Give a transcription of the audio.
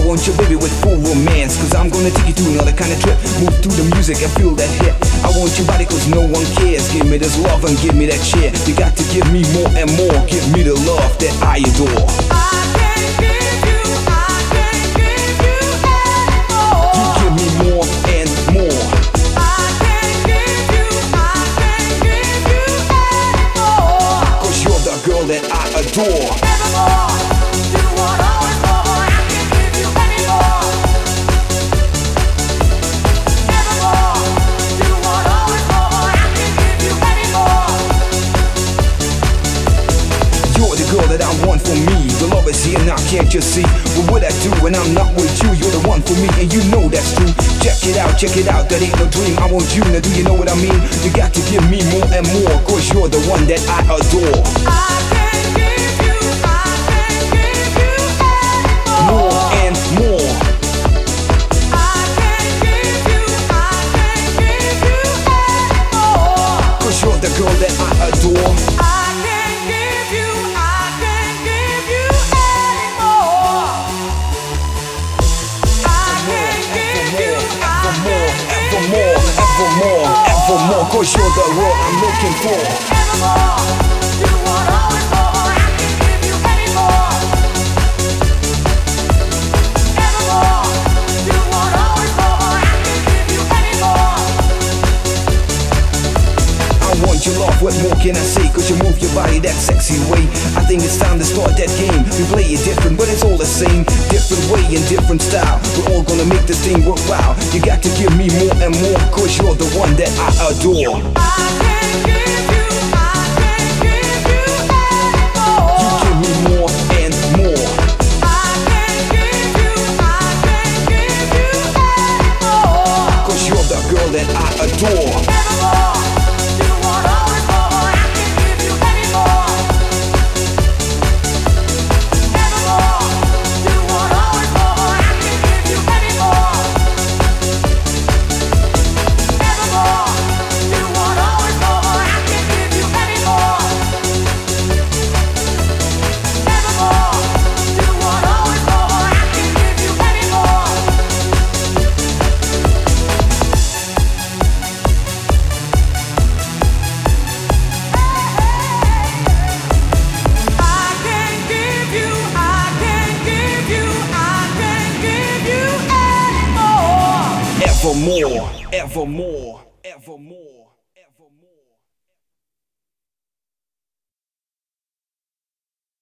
want your baby with full romance, cause I'm gonna take you to another kind of trip. Move through the music and feel that hit. I want your body cause no one cares. Give me this love and give me that cheer. You got to give me more and more. Give me the love that I adore. You give me more and more. Cause you're the girl that I adore. That I want for me. The love is here now, can't you see? What would I do when I'm not with you? You're the one for me, and you know that's true. Check it out, that ain't no dream. I want you, now do you know what I mean? You got to give me more and more, cause you're the one that I adore. I can give you more and more. I can give you more. Cause you're the girl that I adore. Evermore, cause you're the girl I'm looking for. Evermore, you want always more. I can give you any more. Evermore, you want always more. I can give you any more. I want your love, what more can I say? Cause you move your body that sexy way. I think it's time to start that game. We play it different, but it's all the same. Different way and different style. We're all gonna make this thing worthwhile. You got to give me more and more, cause you're the one that I adore. I can give you any more. You give me more and more. I can give you any more. Cause you're the girl that I adore. Evermore, you want always more. I can give you any more. Evermore, you want always more. I can give you any more. Evermore, you want always more. I can give you any more. Evermore, you want always more. I can give you any more. I can give you any more. Evermore, evermore, evermore.